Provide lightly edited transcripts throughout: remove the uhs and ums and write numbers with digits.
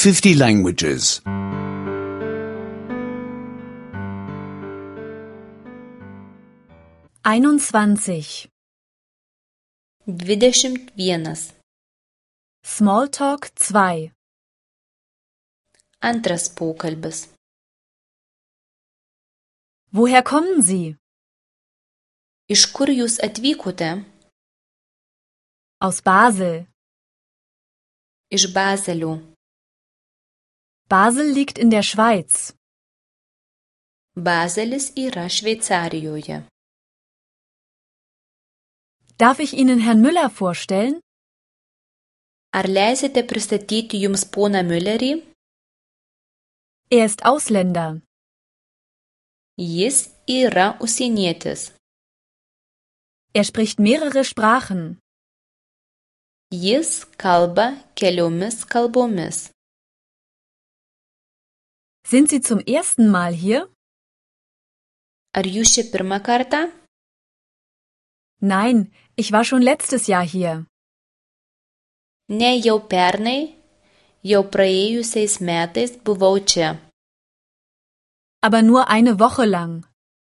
50 languages. 21. 21. Smalltalk 2. Antras pokalbis. Woher kommen Sie? Iš kur jūs atvykote? Aus Basel. Iš Bazelio. Basel liegt in der Schweiz. Bazelis yra Šveicarijoje. Darf ich Ihnen Herrn Müller vorstellen? Ar leisite pristatyti jums poną Müllerį? Er ist Ausländer. Jis yra užsienietis. Er spricht mehrere Sprachen. Jis kalba keliomis kalbomis. Sind Sie zum ersten Mal hier? Ar jūs čia pirmą kartą? Nein, ich war schon letztes Jahr hier. Ne, jau pernai, jau praėjusiais metais buvau čia. Aber nur eine Woche lang.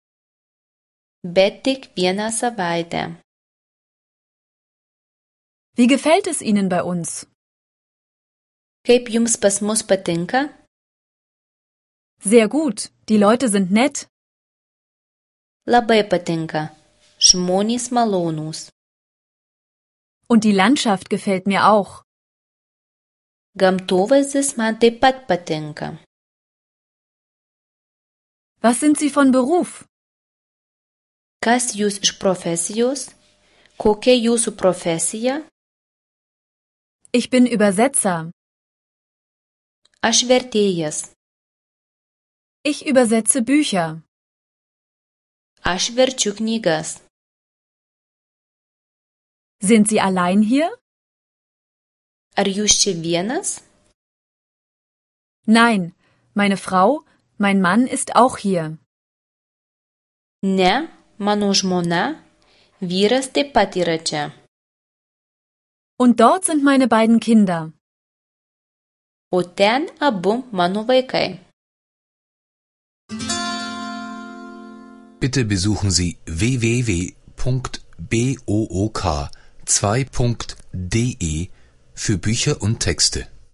Bet tik vieną savaitę. Wie gefällt es Ihnen bei uns? Kaip jums pas mus patinka? Sehr gut, die Leute sind nett. Labai patinka. Žmonės malonūs. Und die Landschaft gefällt mir auch. Gamtovaizdis man taip pat patinka. Was sind Sie von Beruf? Kas jūs iš profesijos? Kokia jūsų profesija? Ich bin Übersetzer. Aš vertėjas. Ich übersetze Bücher. Aš verčiu knygas. Sind Sie allein hier? Ar jūs čia vienas? Nein, meine Frau, mein Mann ist auch hier. Ne, mano žmona, vyras taip pat yra čia. Und dort sind meine beiden Kinder. O ten abu mano vaikai. Bitte besuchen Sie www.book2.de für Bücher und Texte.